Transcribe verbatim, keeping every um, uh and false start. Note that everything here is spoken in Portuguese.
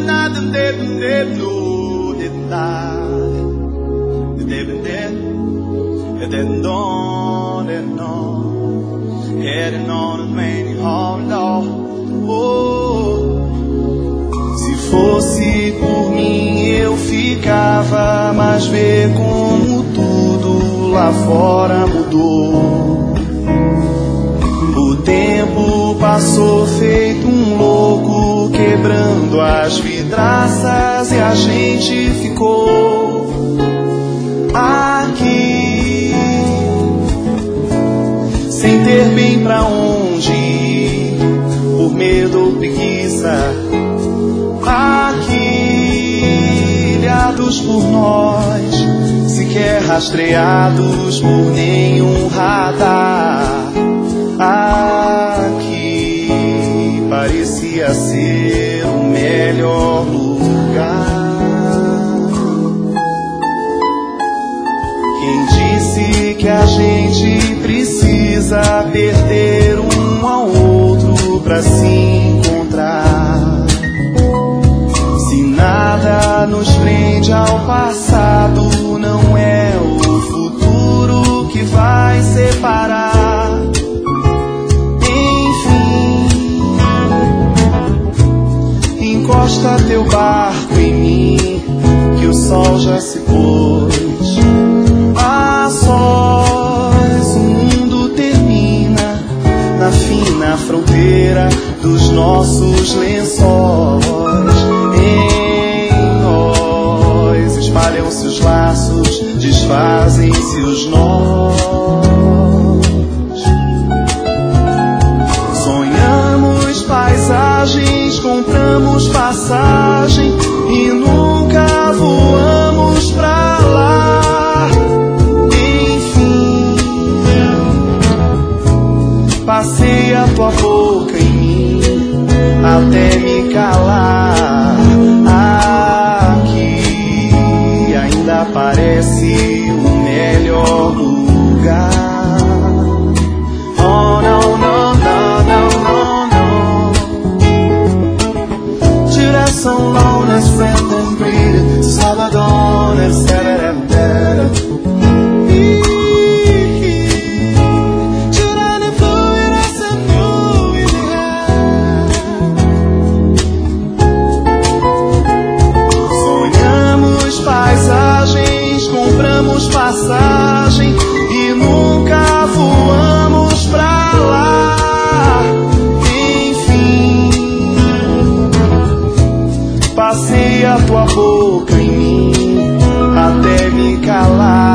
Se fosse por mim eu ficava, mas vê como tudo lá fora mudou. O tempo passou feito um louco, quebrando as vidraças, e a gente ficou aqui sem ter bem pra onde ir, por medo ou preguiça, aqui ilhados por nós, sequer rastreados por nenhum radar. Aqui parecia ser o melhor lugar. Quem disse que a gente precisa perder um ao outro pra se encontrar? Se nada nos prende ao passado, não é o futuro que vai separar. Encosta teu barco em mim, que o sol já se pôs. A sós o mundo termina na fina fronteira dos nossos lençóis. Em nós espalham-se os laços, desfazem-se os nós. Sonhamos paisagens, compramos passagem e nunca voamos pra lá. Enfim, passei a tua boca em mim até me calar. Aqui ainda parece o melhor lugar. Oh, não, não, não, não, não, não. So long as friend and breed, Salvador and Sarah. Sonhamos paisagens, compramos passagem e nunca voamos pra lá. Passei a tua boca em mim até me calar.